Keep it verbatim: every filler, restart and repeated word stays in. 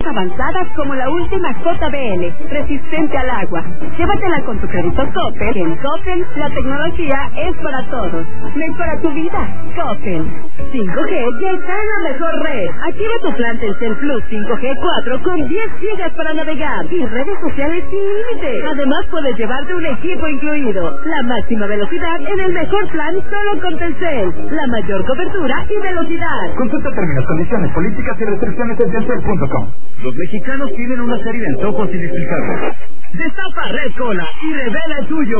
avanzadas como la última J B L, resistente al agua. Llévatela con tu crédito Coppel. En Coppel, la tecnología es para todos. Mejora tu vida. Coppel. cinco G ya está en la mejor red. Activa tu plan Telcel Plus cinco G cuatro con diez gigas para navegar y redes sociales sin límite. Además, puedes llevarte un equipo incluido. La máxima velocidad en el mejor plan solo con Telcel. La mayor cobertura y velocidad. Consulta términos, condiciones, políticas y restricciones en telcel punto com. Los mexicanos tienen una serie de antojos inexplicables. Destapa Red Cola y revela el tuyo.